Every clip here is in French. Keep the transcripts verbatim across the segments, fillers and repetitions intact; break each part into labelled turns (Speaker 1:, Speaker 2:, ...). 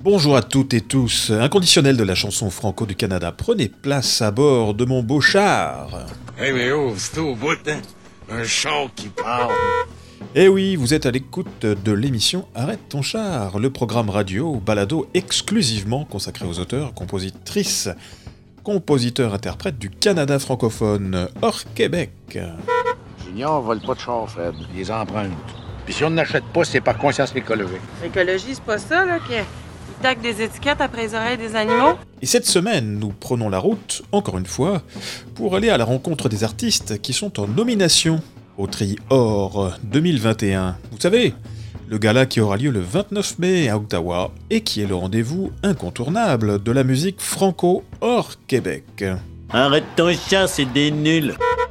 Speaker 1: Bonjour à toutes et tous, inconditionnel de la chanson franco du Canada, prenez place à bord de mon beau char.
Speaker 2: Hey mais oh, c'est au bout, hein? Un char qui parle.
Speaker 1: Eh oui, vous êtes à l'écoute de l'émission Arrête ton char, le programme radio balado exclusivement consacré aux auteurs, compositrices, compositeurs-interprètes du Canada francophone, hors Québec.
Speaker 2: Junior vole pas de char, Fred, il les emprunte. Puis si on n'achète pas, c'est par conscience écologique.
Speaker 3: L'écologie, c'est pas ça, là, qu'ils taquent des étiquettes après les oreilles des animaux?
Speaker 1: Et cette semaine, nous prenons la route, encore une fois, pour aller à la rencontre des artistes qui sont en nomination au Tri Or deux mille vingt et un. Vous savez, le gala qui aura lieu le vingt-neuf mai à Ottawa et qui est le rendez-vous incontournable de la musique franco hors Québec.
Speaker 4: Arrête ton char, c'est des nuls.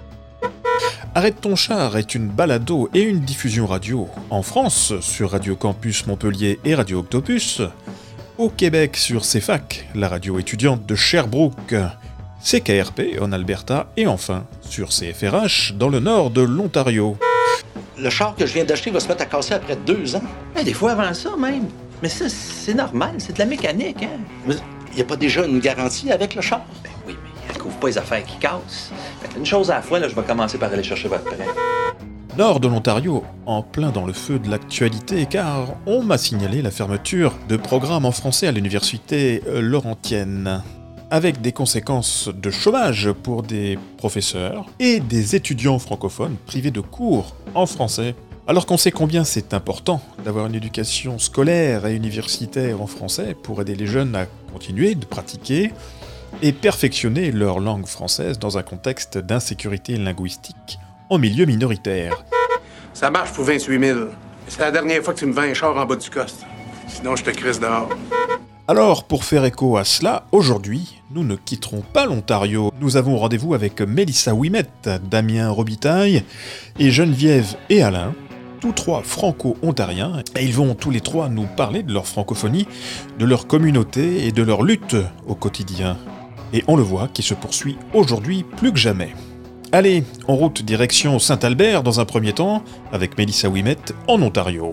Speaker 1: Arrête ton char est une balado et une diffusion radio en France sur Radio Campus Montpellier et Radio Octopus, au Québec sur C F A C, la radio étudiante de Sherbrooke, C K R P en Alberta et enfin sur C F R H dans le nord de l'Ontario.
Speaker 5: Le char que je viens d'acheter va se mettre à casser après deux ans.
Speaker 6: Hey, des fois avant ça même. Mais ça, c'est normal, c'est de la mécanique, hein?
Speaker 5: Mais il n'y a pas déjà une garantie avec le char?
Speaker 6: Ben oui, mais elle couvre pas les affaires qui cassent. Fait une chose à la fois, là, je vais commencer par aller chercher votre prêt.
Speaker 1: Nord de l'Ontario, en plein dans le feu de l'actualité, car on m'a signalé la fermeture de programmes en français à l'université Laurentienne, avec des conséquences de chômage pour des professeurs et des étudiants francophones privés de cours en français. Alors qu'on sait combien c'est important d'avoir une éducation scolaire et universitaire en français pour aider les jeunes à continuer de pratiquer et perfectionner leur langue française dans un contexte d'insécurité linguistique en milieu minoritaire.
Speaker 7: Ça marche pour vingt-huit mille. C'est la dernière fois que tu me vends un char en bas du coste. Sinon, je te crisse dehors.
Speaker 1: Alors, pour faire écho à cela, aujourd'hui, nous ne quitterons pas l'Ontario. Nous avons rendez-vous avec Mélissa Ouimet, Damien Robitaille et Geneviève et Alain, tous trois franco-ontariens, et ils vont tous les trois nous parler de leur francophonie, de leur communauté et de leur lutte au quotidien. Et on le voit qui se poursuit aujourd'hui plus que jamais. Allez, en route direction Saint-Albert dans un premier temps, avec Mélissa Ouimet en Ontario.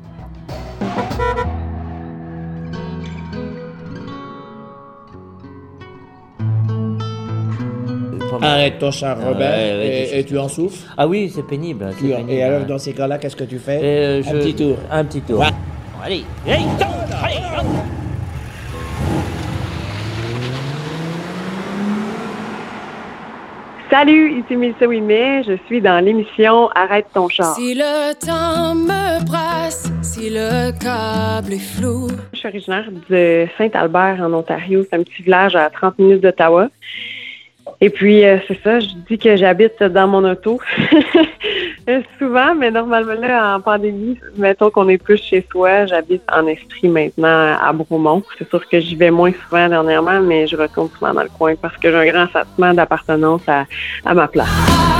Speaker 8: Arrête ton char, Robert,
Speaker 4: Ouais, ouais,
Speaker 8: et,
Speaker 4: je-
Speaker 8: et tu en souffres.
Speaker 4: Ah oui, c'est pénible. C'est
Speaker 8: Tu-
Speaker 4: pénible,
Speaker 8: et alors,
Speaker 4: hein.
Speaker 8: dans ces cas-là, qu'est-ce que tu fais?
Speaker 4: Euh,
Speaker 8: Un
Speaker 4: je-
Speaker 8: petit tour.
Speaker 4: Un petit tour.
Speaker 8: Ouais.
Speaker 4: Bon, allez. Hey, allez, allez.
Speaker 9: Salut, ici Mélissa Ouimet, je suis dans l'émission Arrête ton char.
Speaker 10: Si le temps me brasse, si le câble est flou.
Speaker 9: Je suis originaire de Saint-Albert en Ontario, c'est un petit village à trente minutes d'Ottawa. Et puis, euh, c'est ça, je dis que j'habite dans mon auto souvent, mais normalement, là, en pandémie, mettons qu'on est plus chez soi, j'habite en esprit maintenant à Bromont. C'est sûr que j'y vais moins souvent dernièrement, mais je retourne souvent dans le coin parce que j'ai un grand sentiment d'appartenance à, à ma place.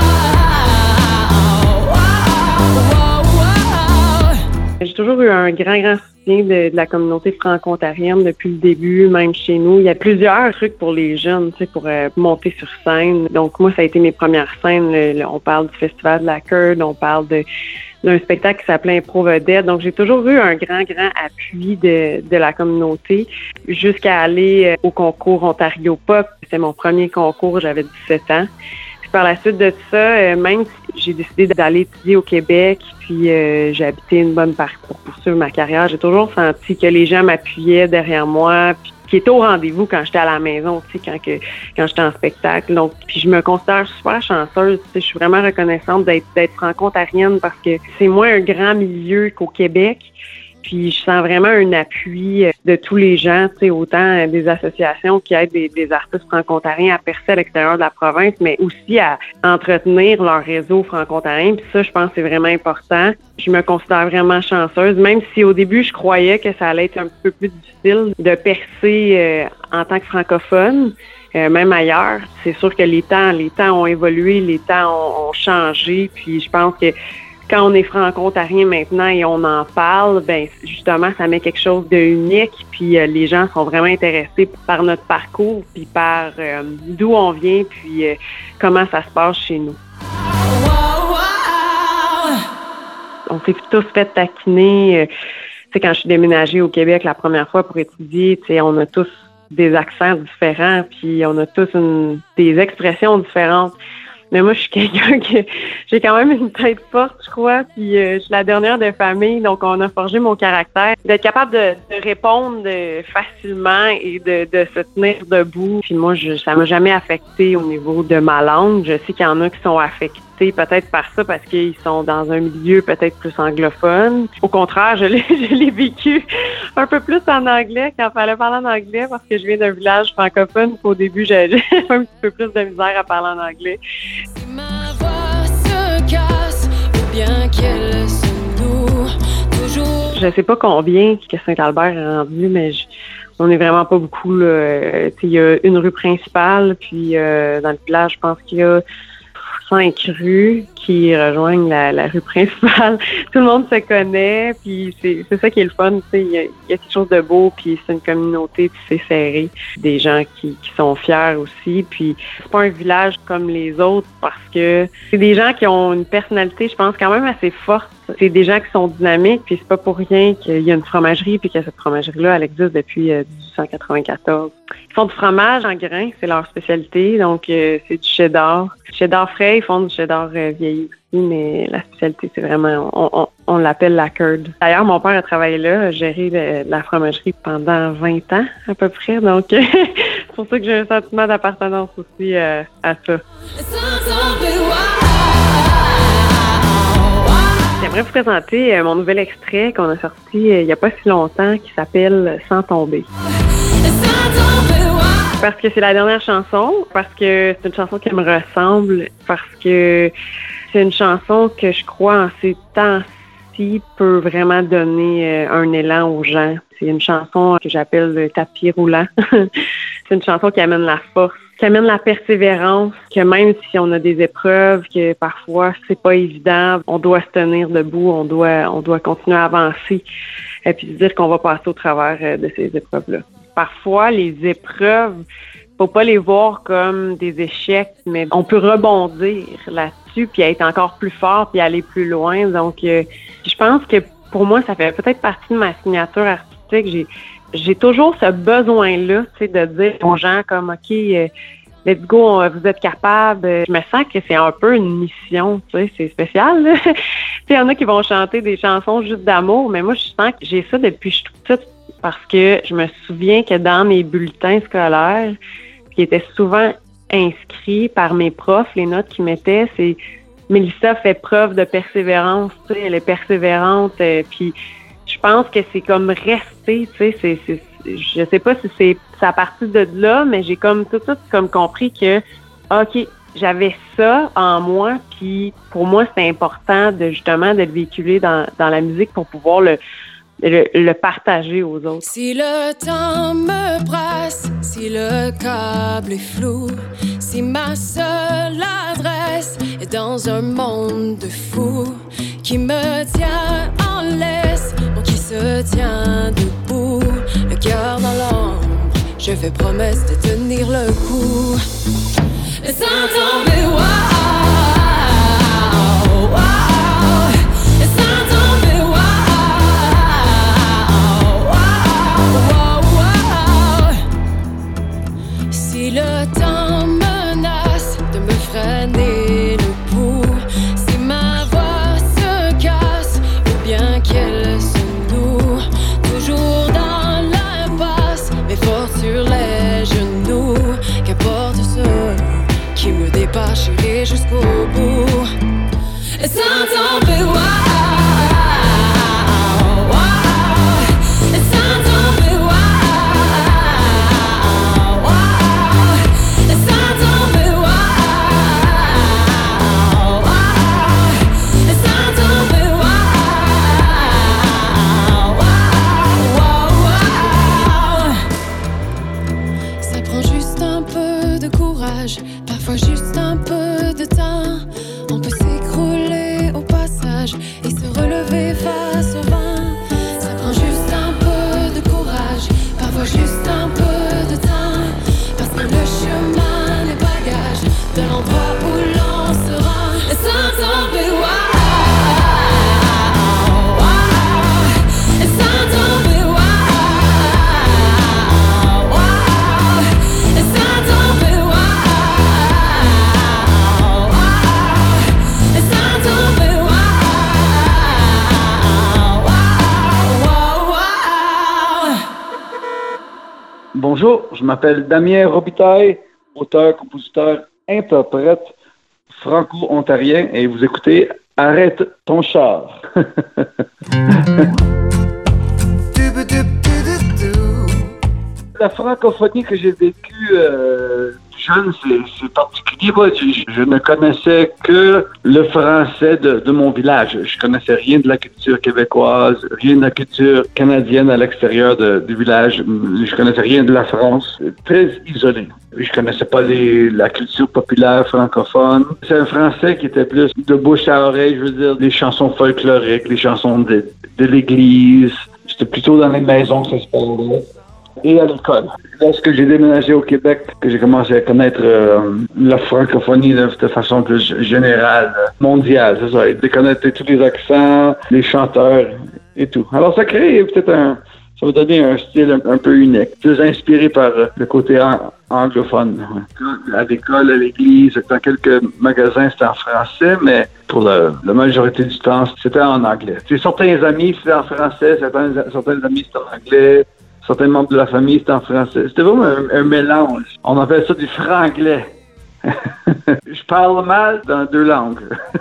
Speaker 9: J'ai toujours eu un grand, grand soutien de, de la communauté franco-ontarienne depuis le début, même chez nous. Il y a plusieurs trucs pour les jeunes, tu sais, pour euh, monter sur scène. Donc, moi, ça a été mes premières scènes. Le- le- on parle du Festival de la Curd, on parle de d'un spectacle qui s'appelait Impro Vedette. Donc, j'ai toujours eu un grand, grand appui de, de la communauté jusqu'à aller euh, au concours Ontario Pop. C'était mon premier concours, j'avais dix-sept ans. Par la suite de ça, euh, même si j'ai décidé d'aller étudier au Québec, puis euh, j'ai habité une bonne partie pour poursuivre ma carrière, j'ai toujours senti que les gens m'appuyaient derrière moi, puis qui étaient au rendez-vous quand j'étais à la maison, tu sais, quand que quand j'étais en spectacle. Donc, puis je me considère super chanceuse. Tu sais, je suis vraiment reconnaissante d'être d'être franco-ontarienne parce que c'est moins un grand milieu qu'au Québec. Puis je sens vraiment un appui de tous les gens, tu sais, autant des associations qui aident des, des artistes franco-ontariens à percer à l'extérieur de la province, mais aussi à entretenir leur réseau franco-ontarien. Puis ça, je pense que c'est vraiment important. Je me considère vraiment chanceuse, même si au début, je croyais que ça allait être un peu plus difficile de percer euh, en tant que francophone. Euh, même ailleurs, c'est sûr que les temps, les temps ont évolué, les temps ont, ont changé, puis je pense que quand on est franco-ontarien maintenant et on en parle, ben justement, ça met quelque chose de unique. Puis euh, les gens sont vraiment intéressés par notre parcours, puis par euh, d'où on vient, puis euh, comment ça se passe chez nous. On s'est tous fait taquiner. Euh, sais, quand je suis déménagée au Québec la première fois pour étudier, tu sais, on a tous des accents différents, puis on a tous une, des expressions différentes. Mais moi, je suis quelqu'un que j'ai quand même une tête forte, je crois, puis euh, je suis la dernière de famille, donc on a forgé mon caractère. D'être capable de, de répondre de, facilement et de, de se tenir debout. Puis moi, je, ça m'a jamais affecté au niveau de ma langue. Je sais qu'il y en a qui sont affectés peut-être par ça parce qu'ils sont dans un milieu peut-être plus anglophone. Au contraire, je l'ai, je l'ai vécu un peu plus en anglais quand il fallait parler en anglais parce que je viens d'un village francophone. Au début, j'avais un petit peu plus de misère à parler en anglais.
Speaker 10: Si ma voix se casse, ou bien qu'elle se noue, toujours.
Speaker 9: Je sais pas combien que Saint-Albert est rendu, mais je, on est vraiment pas beaucoup, là. Il y a une rue principale, puis euh, dans le village, je pense qu'il y a cinq rues qui rejoignent la, la rue principale. Tout le monde se connaît, puis c'est, c'est ça qui est le fun. Il y, a, y a quelque chose de beau, puis c'est une communauté, puis c'est serré. Des gens qui, qui sont fiers aussi, puis c'est pas un village comme les autres parce que c'est des gens qui ont une personnalité, je pense, quand même assez forte. C'est des gens qui sont dynamiques, puis c'est pas pour rien qu'il y a une fromagerie, puis que cette fromagerie-là, elle existe depuis euh, dix-huit cent quatre-vingt-quatorze. Ils font du fromage en grains, c'est leur spécialité, donc euh, c'est du cheddar. Cheddar frais, ils font du cheddar euh, vieilli aussi, mais la spécialité, c'est vraiment, on, on, on l'appelle la curd. D'ailleurs, mon père a travaillé là, a géré le, la fromagerie pendant vingt ans à peu près, donc c'est pour ça que j'ai un sentiment d'appartenance aussi euh, à ça. J'aimerais vous présenter euh, mon nouvel extrait qu'on a sorti euh, il n'y a pas si longtemps qui s'appelle « Sans tomber ». Parce que c'est la dernière chanson, parce que c'est une chanson qui me ressemble, parce que c'est une chanson que je crois en ces temps-ci peut vraiment donner euh, un élan aux gens. C'est une chanson que j'appelle le tapis roulant. C'est une chanson qui amène la force, qui amène la persévérance, que même si on a des épreuves, que parfois c'est pas évident, on doit se tenir debout, on doit, on doit continuer à avancer et puis se dire qu'on va passer au travers de ces épreuves-là. Parfois, les épreuves, faut pas les voir comme des échecs, mais on peut rebondir là-dessus puis être encore plus fort puis aller plus loin. Donc, euh, je pense que pour moi, ça fait peut-être partie de ma signature artistique. J'ai J'ai toujours ce besoin-là, tu sais, de dire aux gens comme, OK, euh, let's go, vous êtes capables. Je me sens que c'est un peu une mission, tu sais, c'est spécial, là. Tu sais, il y en a qui vont chanter des chansons juste d'amour, mais moi, je sens que j'ai ça depuis que je suis toute petite parce que je me souviens que dans mes bulletins scolaires, qui étaient souvent inscrits par mes profs, les notes qu'ils mettaient, c'est « Mélissa fait preuve de persévérance », tu sais, elle est persévérante, euh, puis je pense que c'est comme rester, tu sais, c'est, c'est, je sais pas si c'est, c'est à partir de là, mais j'ai comme tout de suite comme compris que, OK, j'avais ça en moi, puis pour moi, c'était important de justement de le véhiculer dans, dans la musique pour pouvoir le, le, le partager aux autres.
Speaker 10: Si le temps me presse, si le câble est flou, si ma seule adresse est dans un monde de fous qui me tient en laisse, moi qui se tient debout, le cœur dans l'ombre, je fais promesse de tenir le coup. Sans tomber, wow, wow, sans tomber, wow, wow, wow. Si le temps menace de me freiner le pouls, si ma voix se casse ou bien qu'elle se noue, toujours dans l'impasse, mais fort sur les genoux, qu'importe ce qui me dépasse, chérie,
Speaker 11: Bonjour, je m'appelle Damien Robitaille, auteur, compositeur, interprète franco-ontarien, et vous écoutez Arrête ton char. La francophonie que j'ai vécue euh, jeune, c'est, c'est particulier. Moi, je, je ne connaissais que le français de, de mon village. Je connaissais rien de la culture québécoise, rien de la culture canadienne à l'extérieur de, du village. Je connaissais rien de la France. Très isolé. Je connaissais pas les, la culture populaire francophone. C'est un français qui était plus de bouche à oreille, je veux dire, des chansons folkloriques, les chansons de, de l'église. C'était plutôt dans les maisons que ça se parlait. Et à l'école. Lorsque j'ai déménagé au Québec, que j'ai commencé à connaître euh, la francophonie de, de façon plus générale, mondiale, c'est ça, et de connaître tous les accents, les chanteurs et tout. Alors ça crée peut-être un, ça va donner un style un, un peu unique, plus inspiré par euh, le côté an- anglophone. À l'école, à l'église, dans quelques magasins, c'était en français, mais pour le, la majorité du temps, c'était en anglais. Tu sais, certains amis, c'était en français, certains, certains amis, c'était en anglais. Certains membres de la famille, c'était en français. C'était vraiment un, un mélange. On appelle ça du franglais. Je parle mal dans deux langues.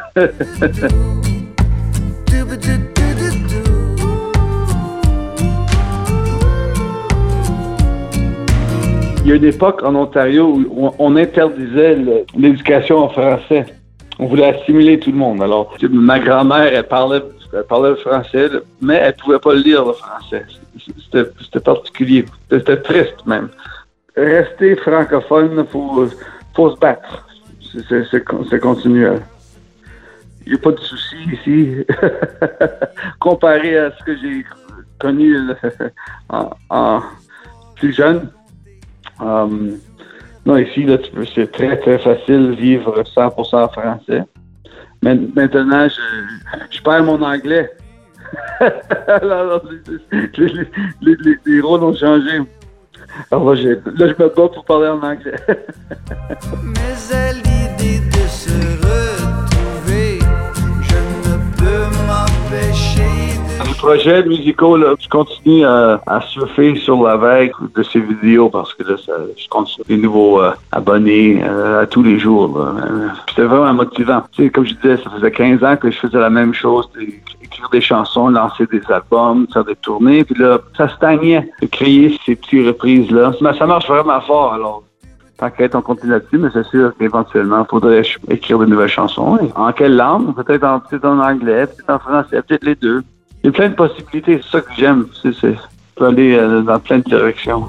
Speaker 11: Il y a une époque en Ontario où on interdisait le, l'éducation en français. On voulait assimiler tout le monde. Alors, ma grand-mère, elle parlait, elle parlait le français, mais elle pouvait pas lire le français. C'était, c'était particulier. C'était triste, même. Rester francophone, il faut, faut se battre. C'est, c'est, c'est, c'est continuel. Il n'y a pas de souci ici. Comparé à ce que j'ai connu en, en plus jeune. Um, non, ici, là, tu peux, c'est très, très facile de vivre cent pour cent français. Mais maintenant, je, je perds mon anglais. Alors, les, les, les, les, les rôles ont changé. Alors là, j'ai, là, je me bats pour parler en anglais.
Speaker 12: Mais à l'idée de se retrouver, je ne peux m'empêcher de...
Speaker 11: Les projets musicaux, là, je continue à, à surfer sur la vague de ces vidéos parce que là, ça, je compte sur des nouveaux euh, abonnés euh, à tous les jours. Là. C'était vraiment motivant. Tu sais, comme je disais, ça faisait quinze ans que je faisais la même chose, écrire des chansons, lancer des albums, faire des tournées, puis là, ça stagnait de créer ces petites reprises-là. Mais ça marche vraiment fort, alors... Tant qu'être, on continue là-dessus, mais c'est sûr qu'éventuellement, il faudrait écrire de nouvelles chansons. Et en quelle langue? Peut-être en, peut-être en anglais, peut-être en français, peut-être les deux. Il y a plein de possibilités, c'est ça que j'aime. C'est, c'est, ça peut aller euh, dans plein de directions.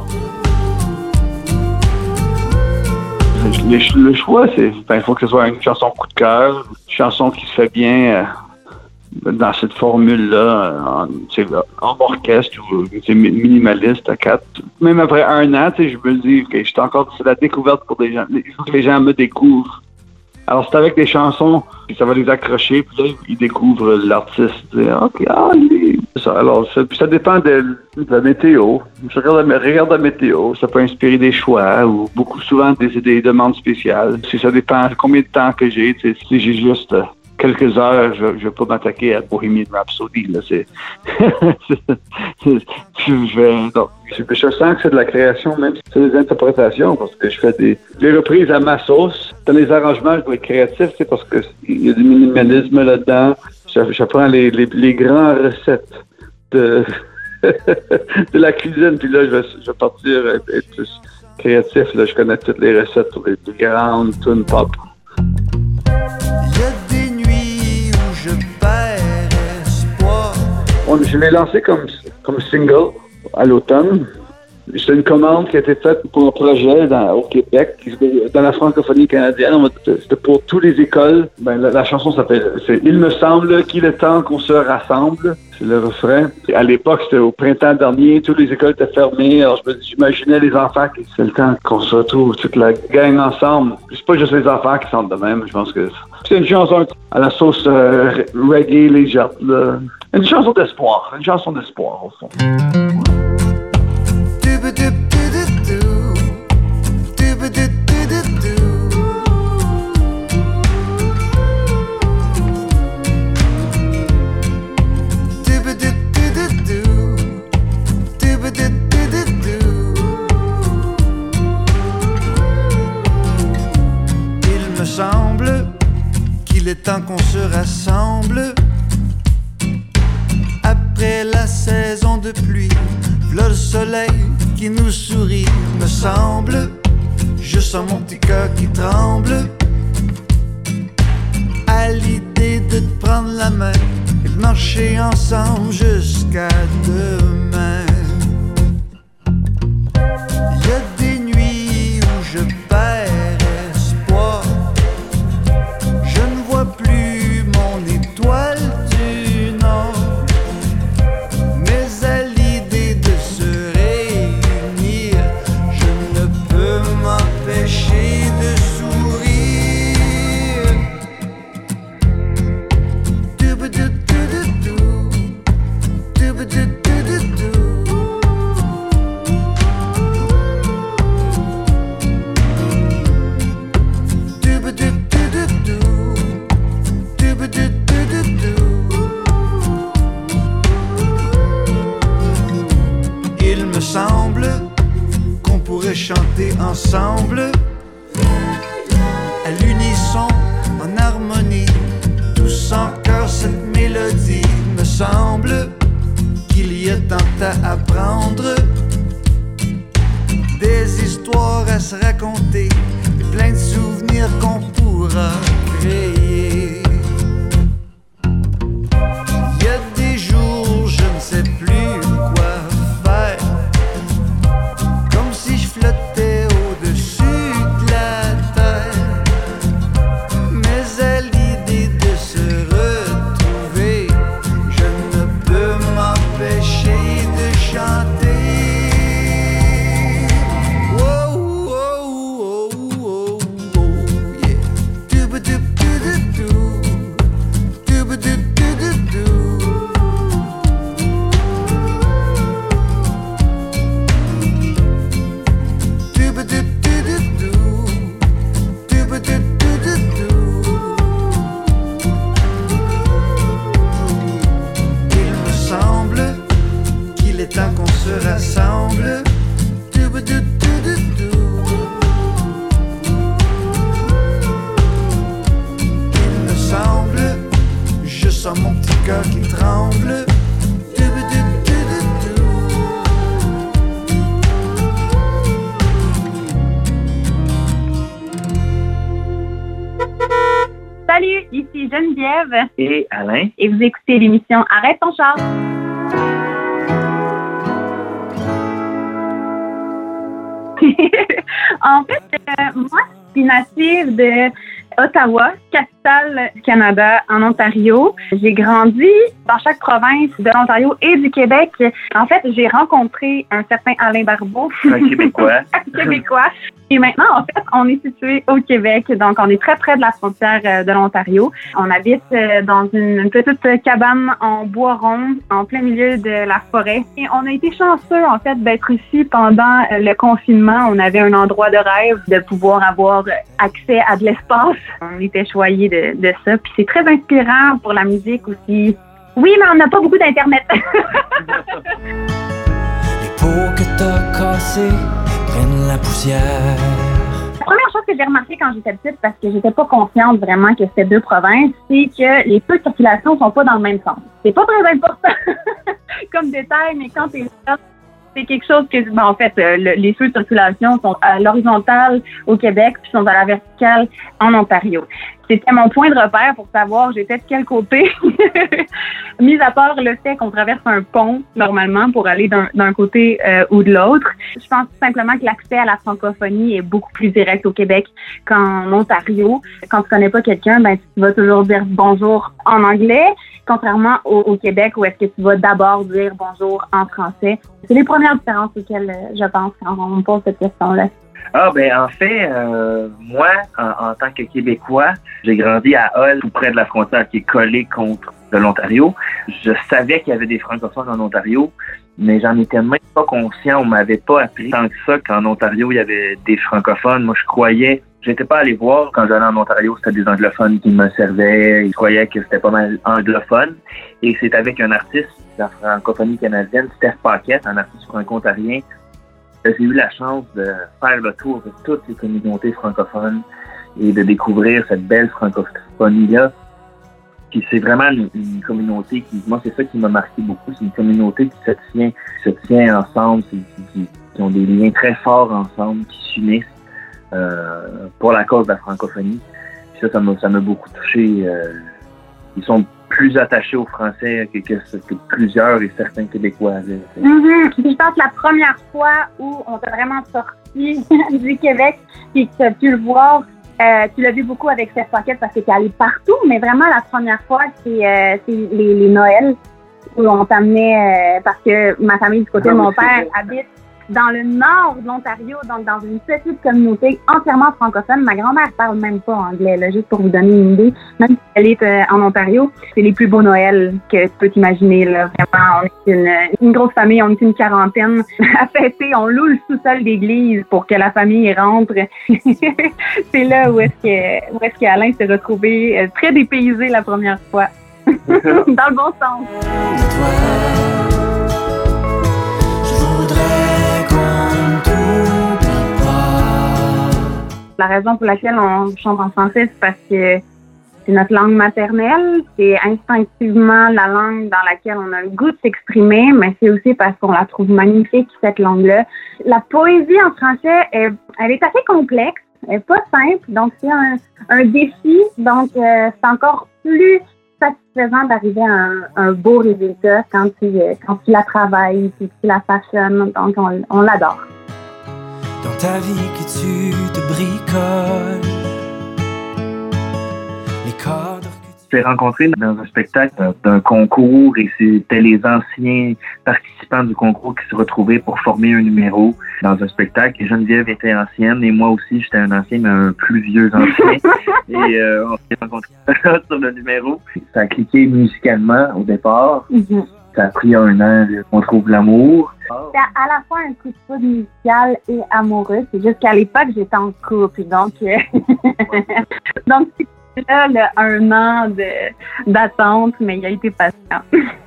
Speaker 11: Le, le choix, c'est ben, il faut que ce soit une chanson coup de cœur, une chanson qui se fait bien euh, dans cette formule-là, en, en orchestre ou minimaliste à quatre. Même après un an, je me dis que je suis encore c'est la découverte pour des gens. Il faut que les gens me découvrent. Alors c'est avec des chansons, puis ça va les accrocher, puis là, ils découvrent l'artiste. OK, ah, lui. Ça, alors, ça, puis ça dépend de, de la météo. Je regarde la, regarde la météo, ça peut inspirer des choix, ou beaucoup souvent des, des demandes spéciales. Si ça dépend de combien de temps que j'ai, si j'ai juste euh, quelques heures, je ne vais pas m'attaquer à Bohemian Rhapsody. Là, c'est, je, vais, non, je, je sens que c'est de la création, même si c'est des interprétations, parce que je fais des, des reprises à ma sauce. Dans les arrangements, je dois être créatif, c'est parce qu'il y a du minimalisme là-dedans. J'apprends les, les, les grandes recettes de, de la cuisine, puis là, je vais, je vais partir être, être plus créatif. Là, je connais toutes les recettes pour les, les grandes tunes pop. On, je l'ai lancé comme, comme single à l'automne. C'est une commande qui a été faite pour un projet dans, au Québec, dans la francophonie canadienne. C'était pour toutes les écoles. Ben, la, la chanson s'appelle c'est « Il me semble qu'il est temps qu'on se rassemble ». C'est le refrain. Et à l'époque, c'était au printemps dernier. Toutes les écoles étaient fermées. Alors, je me, j'imaginais les enfants qui c'est le temps qu'on se retrouve, toute la gang ensemble. C'est pas juste les enfants qui sentent de même. Je pense que c'est une chanson à la sauce euh, reggae légère. Là. Une chanson d'espoir. Une chanson d'espoir, au fond.
Speaker 12: temps qu'on se rassemble. Après la saison de pluie, v'là le soleil qui nous sourit, me semble. Je sens mon petit cœur qui tremble à l'idée de te prendre la main et de marcher ensemble jusqu'à demain. Il y a des nuits où je perds espoir. Je ne vois plus mon étoile du Nord. Mais à l'idée de se réunir, je ne peux m'empêcher de sourire. Il me semble qu'on pourrait chanter ensemble, à l'unisson, en harmonie, tous en chœur cette mélodie. Me semble qu'il y a tant à apprendre, des histoires à se raconter, et plein de souvenirs qu'on pourra créer. Il y a des jours, je ne sais plus quoi faire, comme si je flottais au-dessus de la terre. Mais à l'idée de se retrouver, je ne peux m'empêcher de chanter. Oh, oh, oh, oh, oh, yeah. Dooba-doop-doo-doo-doo. Dooba-doop-doo-doo-doo. Dooba-doop-doo-doo-doo. Dooba-doop-doo-doo-doo. Il me semble qu'il est temps qu'on se rassemble. Dooba-doop-doo-doo-doo. Il me semble, je sens mon petit cœur qui tremble. Dooba-doop-doo-doo-doo.
Speaker 13: Salut, ici Geneviève.
Speaker 14: Et Alain.
Speaker 13: Et vous écoutez l'émission Arrête ton char. En fait, euh, moi, je suis native de Ottawa, capitale du Canada, en Ontario. J'ai grandi dans chaque province de l'Ontario et du Québec. En fait, j'ai rencontré un certain Alain Barbeau.
Speaker 14: Un Québécois.
Speaker 13: Un Québécois. Et maintenant, en fait, on est situé au Québec, donc on est très près de la frontière euh, de l'Ontario. On habite euh, dans une, une petite cabane en bois rond, en plein milieu de la forêt. Et on a été chanceux, en fait, d'être ici pendant euh, le confinement. On avait un endroit de rêve de pouvoir avoir accès à de l'espace. On était choyés de, de ça. Puis c'est très inspirant pour la musique aussi. Oui, mais on n'a pas beaucoup d'Internet.
Speaker 12: Les pots que t'as cassés prennent la poussière.
Speaker 13: La première chose que j'ai remarqué quand j'étais petite, parce que j'étais pas consciente vraiment que c'était deux provinces, c'est que les feux de circulation sont pas dans le même sens. C'est pas très important comme détail, mais quand t'es là, c'est quelque chose que, ben, en fait, euh, le, les feux de circulation sont à l'horizontale au Québec, puis sont à la verticale en Ontario. C'était mon point de repère pour savoir j'étais de quel côté, mis à part le fait qu'on traverse un pont, normalement, pour aller d'un, d'un côté euh, ou de l'autre. Je pense tout simplement que l'accès à la francophonie est beaucoup plus direct au Québec qu'en Ontario. Quand tu connais pas quelqu'un, ben tu vas toujours dire bonjour en anglais, contrairement au, au Québec où est-ce que tu vas d'abord dire bonjour en français. C'est les premières différences auxquelles euh, je pense quand on me pose cette question-là.
Speaker 14: Ah, ben en fait, euh, moi, en, en tant que Québécois, j'ai grandi à Hull, tout près de la frontière qui est collée contre de l'Ontario. Je savais qu'il y avait des francophones en Ontario, mais j'en étais même pas conscient. On m'avait pas appris tant que ça qu'en Ontario, il y avait des francophones. Moi, je croyais, j'étais pas allé voir quand j'allais en Ontario, c'était des anglophones qui me servaient. Je croyais que c'était pas mal anglophone. Et c'est avec un artiste de la francophonie canadienne, Steph Paquette, un artiste franco-ontarien. J'ai eu la chance de faire le tour de toutes les communautés francophones et de découvrir cette belle francophonie-là. Puis c'est vraiment une, une communauté qui, moi, c'est ça qui m'a marqué beaucoup. C'est une communauté qui se tient, qui se tient ensemble, qui, qui, qui ont des liens très forts ensemble, qui s'unissent euh, pour la cause de la francophonie. Puis ça, ça m'a, ça m'a beaucoup touché. Euh, ils sont plus attachés au français que, que, que plusieurs et certains Québécois avaient.
Speaker 13: Mm-hmm. Puis je pense que la première fois où on t'a vraiment sorti du Québec et que tu as pu le voir, euh, tu l'as vu beaucoup avec Steph Pocket parce que tu es allé partout, mais vraiment la première fois, c'est, euh, c'est les, les Noëls où on t'amenait, euh, parce que ma famille du côté de mon père habite dans le nord de l'Ontario, donc dans une petite communauté entièrement francophone. Ma grand-mère parle même pas anglais, là, juste pour vous donner une idée. Même si elle est euh, en Ontario, c'est les plus beaux Noëls que tu peux t'imaginer. Là. Vraiment, on est une, une grosse famille, on est une quarantaine à fêter. On loue le sous-sol d'église pour que la famille rentre. C'est là où est-ce que où est-ce qu'Alain s'est retrouvé euh, très dépaysé la première fois. Dans le bon sens. La raison pour laquelle on chante en français, c'est parce que c'est notre langue maternelle. C'est instinctivement la langue dans laquelle on a le goût de s'exprimer, mais c'est aussi parce qu'on la trouve magnifique, cette langue-là. La poésie en français, elle, elle est assez complexe, elle n'est pas simple, donc c'est un, un défi. Donc, euh, c'est encore plus satisfaisant d'arriver à un, un beau résultat quand tu, quand tu la travailles, puis tu la façonnes. Donc, on, on l'adore.
Speaker 12: Dans ta vie que tu te bricoles, les cadres que tu...
Speaker 14: Je l'ai rencontré dans un spectacle d'un concours et c'était les anciens participants du concours qui se retrouvaient pour former un numéro dans un spectacle. Et Geneviève était ancienne et moi aussi j'étais un ancien, mais un plus vieux ancien. Et euh, on s'est rencontrés sur le numéro. Ça a cliqué musicalement au départ. Mm-hmm. Ça a pris un an qu'on trouve l'amour.
Speaker 13: C'est à la fois un coup de foudre musical et amoureux. C'est juste qu'à l'époque, j'étais en couple. Donc, euh... donc c'est là le, un an de, d'attente, mais il a été patient.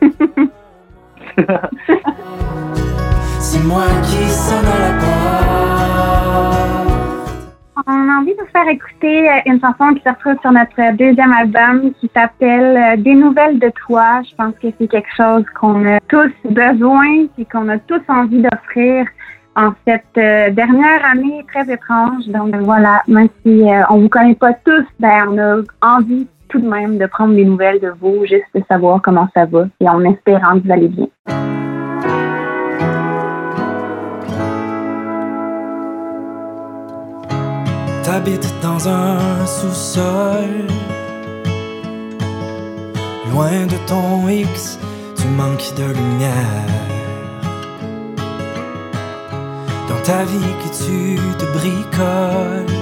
Speaker 12: C'est moi qui sonne à la porte.
Speaker 13: On a envie de vous faire écouter une chanson qui se retrouve sur notre deuxième album qui s'appelle « Des nouvelles de toi ». Je pense que c'est quelque chose qu'on a tous besoin et qu'on a tous envie d'offrir en cette dernière année très étrange. Donc voilà, même si on ne vous connaît pas tous, ben on a envie tout de même de prendre des nouvelles de vous, juste de savoir comment ça va et en espérant que vous allez bien.
Speaker 12: T'habites dans un sous-sol, loin de ton X, tu manques de lumière. Dans ta vie que tu te bricoles,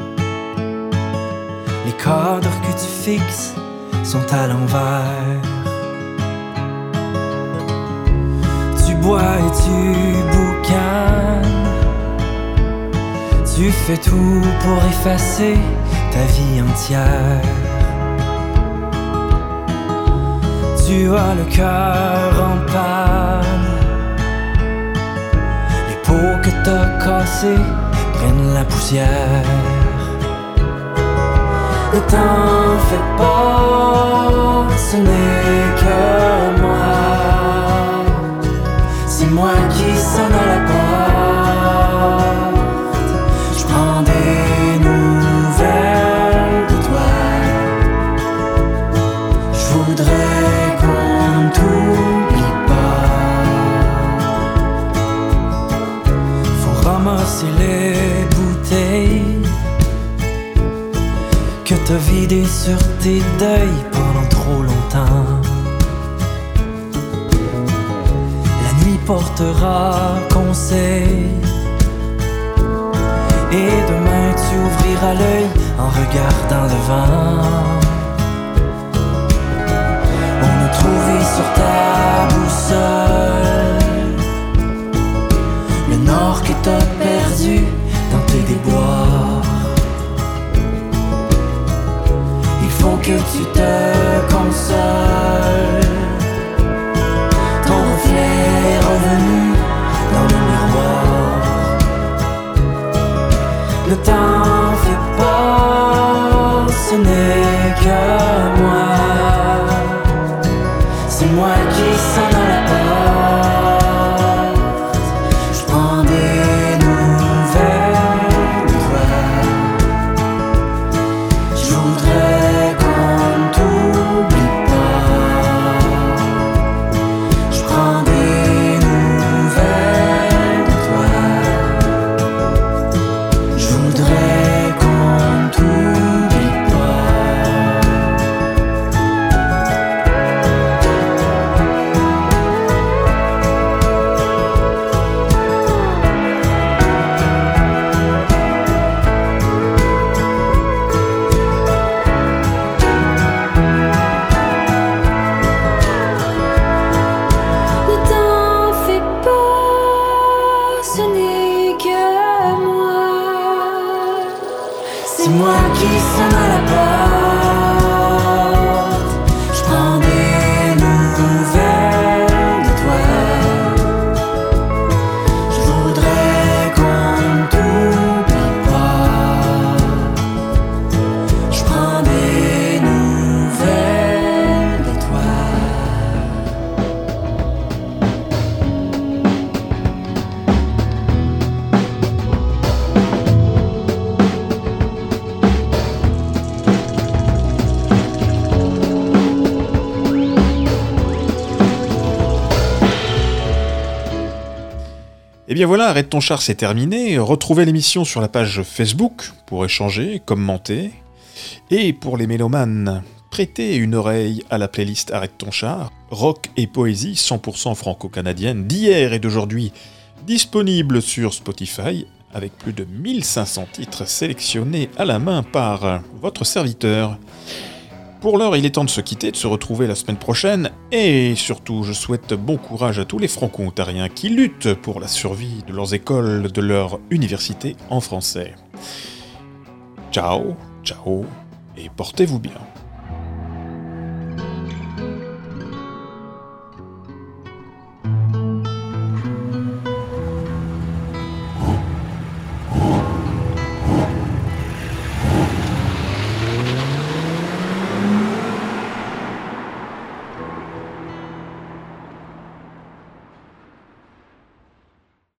Speaker 12: les cadres que tu fixes sont à l'envers. Tu bois et tu boucanes, tu fais tout pour effacer ta vie entière. Tu as le cœur en panne, les pots que t'as cassés prennent la poussière. Ne t'en fais pas, ce n'est que moi. C'est moi qui sonne à la porte. Je prends des nouvelles de toi. Je voudrais qu'on t'oublie pas. Faut ramasser les bouteilles que t'as vidées sur tes deuils pendant trop longtemps. La nuit portera conseil et demain tu ouvriras l'œil en regardant devant. On a trouvé sur ta boussole le nord que t'as perdu dans tes déboires. Il faut que tu te consoles. Ton reflet est revenu dans le miroir. Ne t'en fais pas, ce n'est que moi. qui sonne à la porte. Je prends des nouvelles de toi. Je voudrais qu'on ne t'oublie pas. Je prends des nouvelles de toi.
Speaker 1: Et bien voilà, Arrête ton char, c'est terminé. Retrouvez l'émission sur la page Facebook pour échanger, commenter. Et pour les mélomanes, prêtez une oreille à la playlist Arrête ton char, rock et poésie cent pour cent franco-canadienne d'hier et d'aujourd'hui, disponible sur Spotify, avec plus de mille cinq cents titres sélectionnés à la main par votre serviteur. Pour l'heure, il est temps de se quitter, de se retrouver la semaine prochaine, et surtout, je souhaite bon courage à tous les franco-ontariens qui luttent pour la survie de leurs écoles, de leur université en français. Ciao, ciao, et portez-vous bien.